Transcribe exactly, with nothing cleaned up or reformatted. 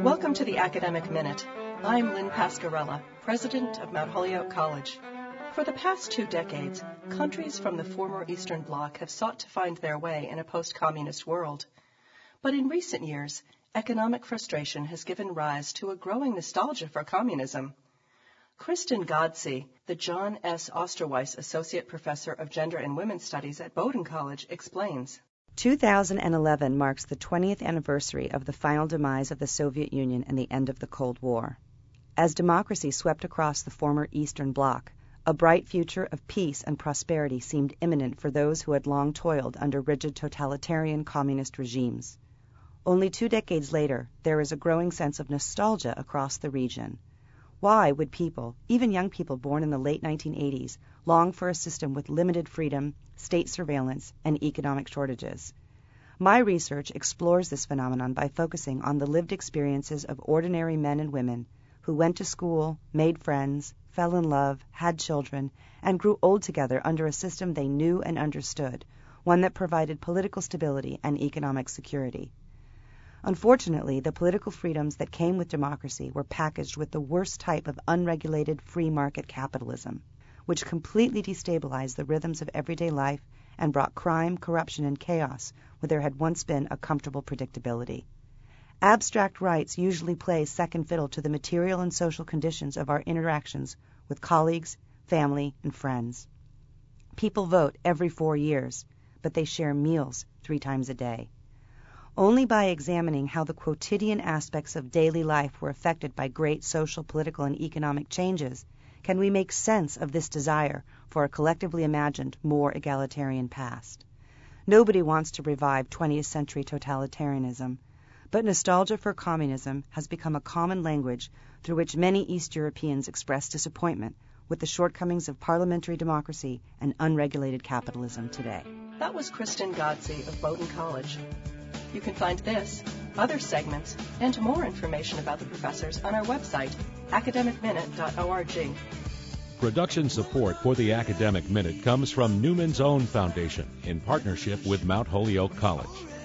Welcome to the Academic Minute. I'm Lynn Pascarella, president of Mount Holyoke College. For the past two decades, countries from the former Eastern Bloc have sought to find their way in a post-communist world. But in recent years, economic frustration has given rise to a growing nostalgia for communism. Kristen Godsey, the John S. Osterweiss Associate Professor of Gender and Women's Studies at Bowdoin College, explains. two thousand eleven marks the twentieth anniversary of the final demise of the Soviet Union and the end of the Cold War. As democracy swept across the former Eastern Bloc, a bright future of peace and prosperity seemed imminent for those who had long toiled under rigid totalitarian communist regimes. Only two decades later, there is a growing sense of nostalgia across the region. Why would people, even young people born in the late nineteen eighties, long for a system with limited freedom, state surveillance, and economic shortages? My research explores this phenomenon by focusing on the lived experiences of ordinary men and women who went to school, made friends, fell in love, had children, and grew old together under a system they knew and understood, one that provided political stability and economic security. Unfortunately, the political freedoms that came with democracy were packaged with the worst type of unregulated free market capitalism, which completely destabilized the rhythms of everyday life and brought crime, corruption, and chaos where there had once been a comfortable predictability. Abstract rights usually play second fiddle to the material and social conditions of our interactions with colleagues, family, and friends. People vote every four years, but they share meals three times a day. Only by examining how the quotidian aspects of daily life were affected by great social, political, and economic changes can we make sense of this desire for a collectively imagined, more egalitarian past. Nobody wants to revive twentieth century totalitarianism, but nostalgia for communism has become a common language through which many East Europeans express disappointment with the shortcomings of parliamentary democracy and unregulated capitalism today. That was Kristen Godsey of Bowdoin College. You can find this, other segments, and more information about the professors on our website, academic minute dot org. Production support for the Academic Minute comes from Newman's Own Foundation in partnership with Mount Holyoke College.